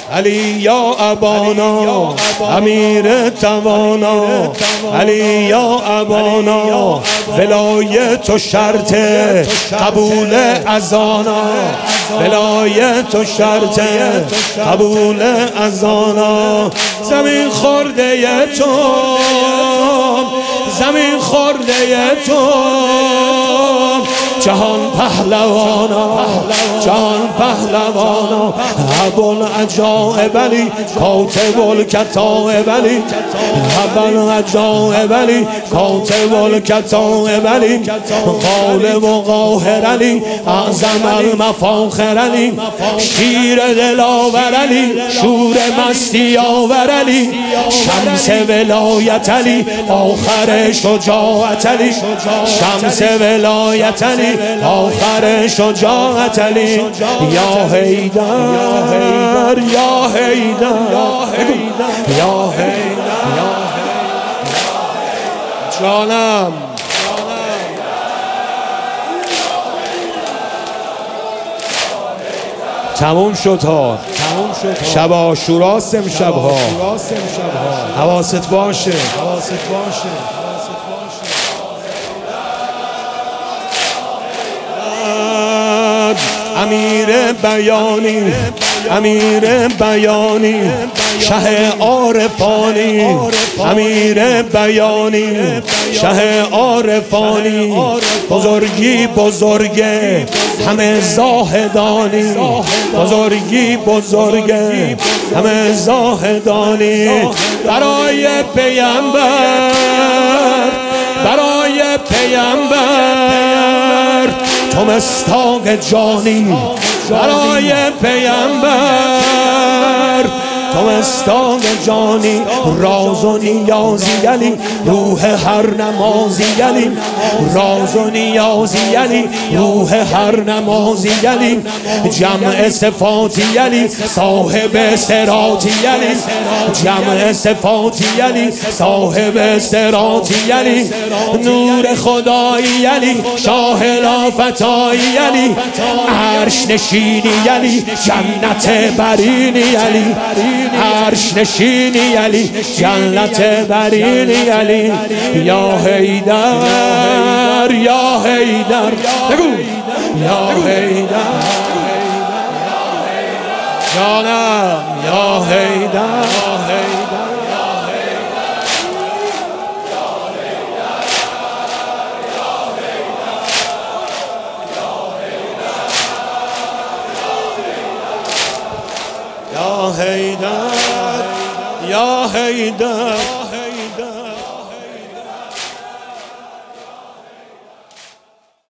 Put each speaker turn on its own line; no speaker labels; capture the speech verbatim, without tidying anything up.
علی یا ابانا امیر توانا، علی یا ابانا ولایت و شرط قبول اذانا، ولایت و شرط قبول اذانا. زمین خورده تو، زمین خورده تو، جهان پهلوانا، جهان پهلوانا. ابوالعجائب علی کاتب الکتائب علی، ابوالعجائب علی کاتب الکتائب علی، غالب و قاهر علی اعظم المفاخر علی، شیر دلاور علی شور مستی آور علی، شمس ولایت علی آخر شجاعت علی، شمس ولایت علی آخر شجاعت علی. یا حیدر یا حیدر یا حیدر جانم. تموم شد ها، شب عاشوراست امشبها، حواست باشه. امیر بیانی، امیر بیانی شه عارفانی، امیر بیانی شه عارفانی، بزرگی بزرگه همه زاهدانی، بزرگی بزرگه همه زاهدانی. برای پیامبر، برای پیامبر تو مستاق جانی، برای پیامبر تو مستاق جانی. راز و نیازی علی روح هر نمازی علی، راز و نیازی علی روح هر نمازی علی، جمع صفاتی علی صاحب صراطی علی، جمع صفاتی علی صاحب صراطی علی، نور خدایی علی شاه لافتایی علی، عرش نشینی علی جنت برینی علی، عرش نشینی علی جنت برینی علی. یا حیدر یا حیدر بگو یا حیدر جانم، یا حیدر یا حیدر یا حیدر